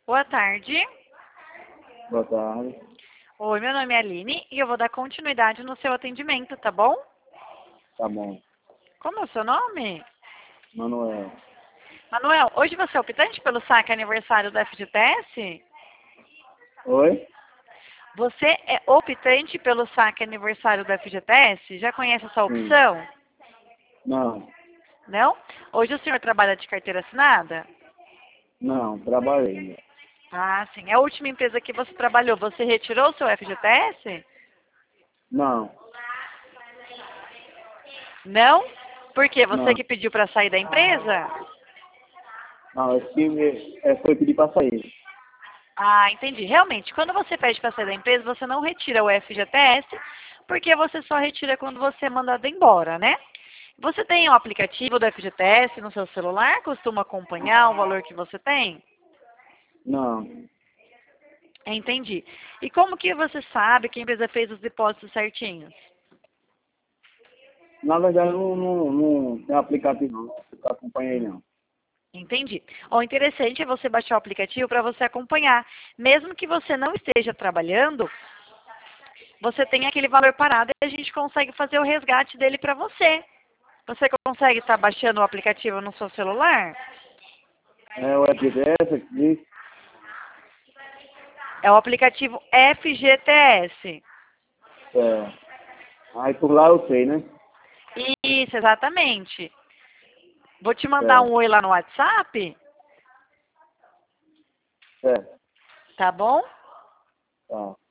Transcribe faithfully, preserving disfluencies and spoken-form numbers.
Boa tarde. Boa tarde. Oi, meu nome é Aline e eu vou dar continuidade no seu atendimento, tá bom? Tá bom. Como é o seu nome? Manuel. Manuel, hoje você é optante pelo saque aniversário do F G T S? Oi? Você é optante pelo saque aniversário do F G T S? Já conhece essa Sim. opção? Não. Não? Hoje o senhor trabalha de carteira assinada? Não, trabalhei. Ah, sim. A última empresa que você trabalhou, você retirou o seu F G T S? Não. Não? Por quê? Você Não. que pediu para sair da empresa? Não, esse time é, foi pedir pra sair. Ah, entendi. Realmente, quando você pede para sair da empresa, você não retira o F G T S, porque você só retira quando você é mandado embora, né? Você tem o aplicativo do F G T S no seu celular? Costuma acompanhar o valor que você tem? Não. Entendi. E como que você sabe que a empresa fez os depósitos certinhos? Na verdade, não, não, não tem aplicativo não. Eu acompanhei não. Entendi. O interessante é você baixar o aplicativo para você acompanhar. Mesmo que você não esteja trabalhando, você tem aquele valor parado e a gente consegue fazer o resgate dele para você. Você consegue estar baixando o aplicativo no seu celular? É o F G T S aqui. É o aplicativo F G T S. É. Aí por lá eu sei, né? Isso, exatamente. Vou te mandar É. um oi lá no WhatsApp, É. tá bom? Tá.